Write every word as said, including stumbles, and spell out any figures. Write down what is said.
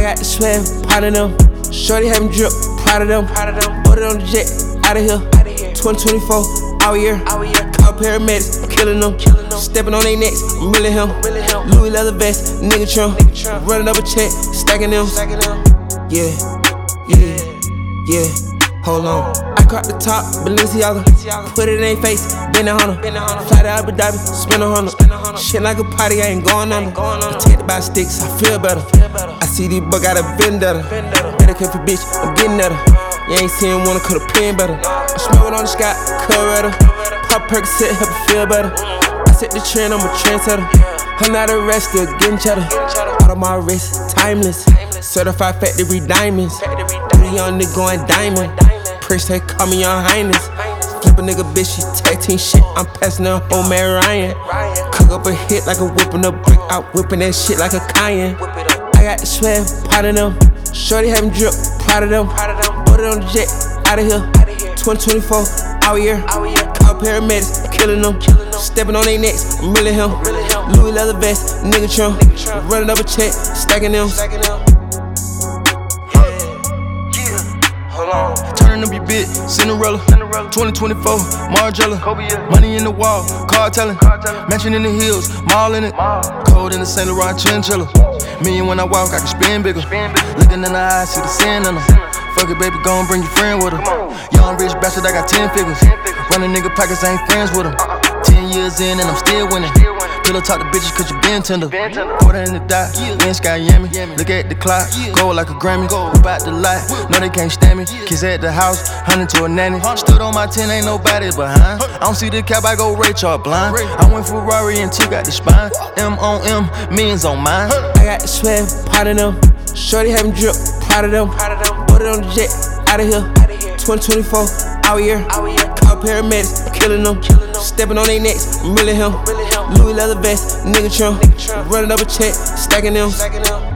got the swag, part of them. Shorty having drip, proud of them. Put it on the jet, out of here. twenty twenty-four, out here. Call paramedics, I'm killing them. Stepping on their necks, I'm really him. Louis leather vest, nigga trim. Running up a check, stacking them. Yeah, yeah, yeah. Hold on. I caught the top, Balenciaga. Put it in their face, bend it on them. Fly to Abu Dhabi, spin a hundred. Shit like a party, I ain't going under. Protected by sticks, I feel better. I see these bugs got a vendetta. Better careful, bitch, I'm getting at her. You ain't seen one, coulda pin better. I'm smoking on the sky, Coretta. Pop Percocet, help it feel better. I set the trend, I'm a trendsetter. I'm not arrested, getting cheddar. Out of my wrist, timeless. Certified factory diamonds. Three young nigga going diamond. Prince, they call me your highness. Flip a nigga bitch, she tag team shit. I'm passing her home, Mary Ryan. Cook up a hit like a whipping a brick. Out whipping that shit like a Cayenne. I got the swag, part of them. Shorty having drip, proud of them. Put it on the jet, out of here. twenty twenty-four, out here. Call paramedics, I'm killing them. Stepping on their necks, I'm really him. Louis leather vest, nigga trim. Running up a check, stacking them. Turning up your bit, Cinderella. twenty twenty-four, Margiela. Money in the wall, car telling. Mansion in the hills, mall in it. Cold in the Saint Laurent chinchilla. Me and when I walk, I can spin bigger. Looking in the eyes, see the sin in them. Fuck it, baby, gon' bring your friend with her. Young rich bastard, I got ten figures. Running nigga pockets, I ain't friends with them. Ten years in and I'm still winning. Pillow talk to bitches cause you been tender. Put her in the dot, wind sky yummy. Look at the clock, gold like a Grammy. Whip out the lot, no they can't stand me. Kids at the house, hunting to a nanny. Stood on my ten, ain't nobody behind. I don't see the cap, I go Ray Charles blind. I went Ferrari and two got the spine. M on M, millions on mine. I got the swag, part of them. Shorty having drip, proud of them. Put it on the jet, out of here. twenty twenty-four, out here. Call paramedics, I'm killing them. Stepping on their necks, I'm really him. Louis leather vest, nigga trim. Running up a check, stacking them.